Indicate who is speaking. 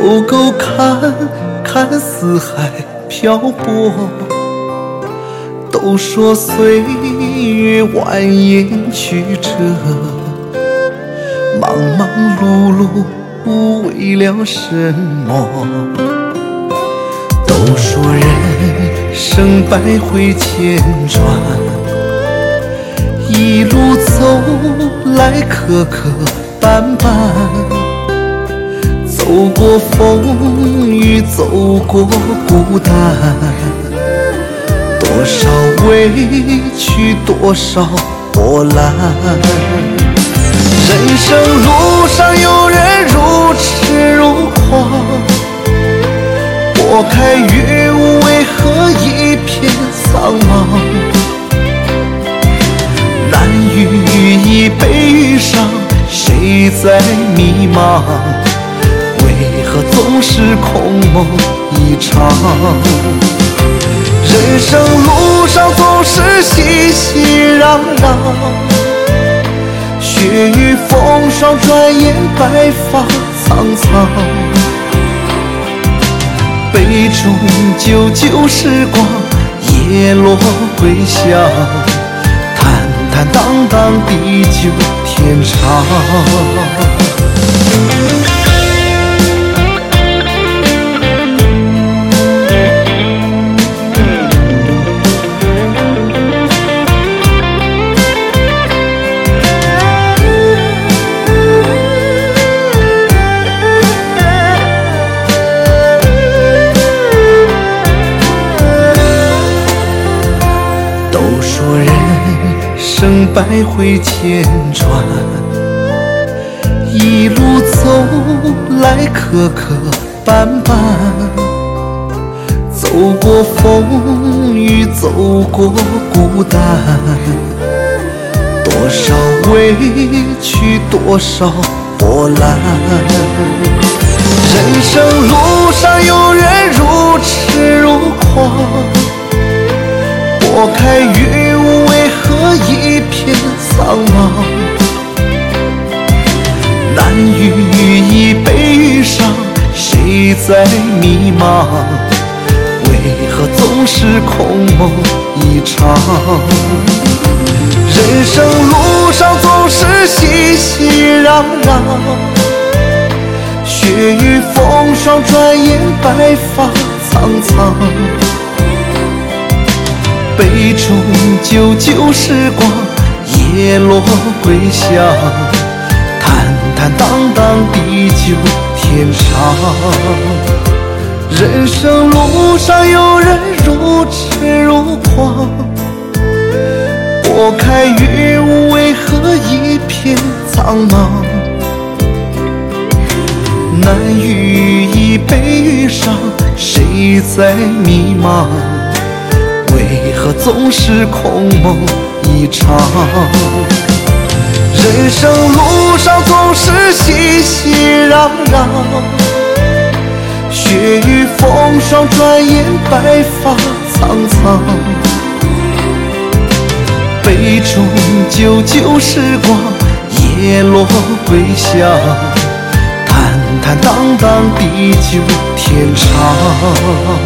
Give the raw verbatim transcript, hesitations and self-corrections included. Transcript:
Speaker 1: 沟沟看看四海漂泊，都说岁月蜿蜒曲折，忙忙碌碌为了什么？都说人生百回千转，一路走来磕磕绊绊，走过风雨，走过孤单，多少委屈，多少波澜。人生路上有人如痴如狂，拨开云雾，为何一片苍茫？难遇一杯遇上，谁在迷茫？为何总是空梦一场？人生路上总是熙熙攘攘，雪雨风霜，转眼白发苍苍。杯中久久时光，叶落归乡，坦坦荡荡，地久天长。生百回千转，一路走来磕磕绊绊，走过风雨，走过孤单，多少委屈，多少波澜。人生路上有人如痴如狂，拨开云雾，为何一片苍茫？难遇一杯遇上，谁在迷茫？为何总是空梦一场？人生路上总是熙熙攘攘，雪雨风霜，转眼白发苍苍。杯中久久时光，叶落归乡，坦坦荡荡，地久天长。人生路上有人如痴如狂，拨开云雾，为何一片苍茫？难遇一杯遇上，谁在迷茫？为何总是空梦一场？人生路上总是熙熙攘攘，雪雨风霜，转眼白发苍苍。杯中久久时光，叶落归乡，坦坦荡荡，地久天长。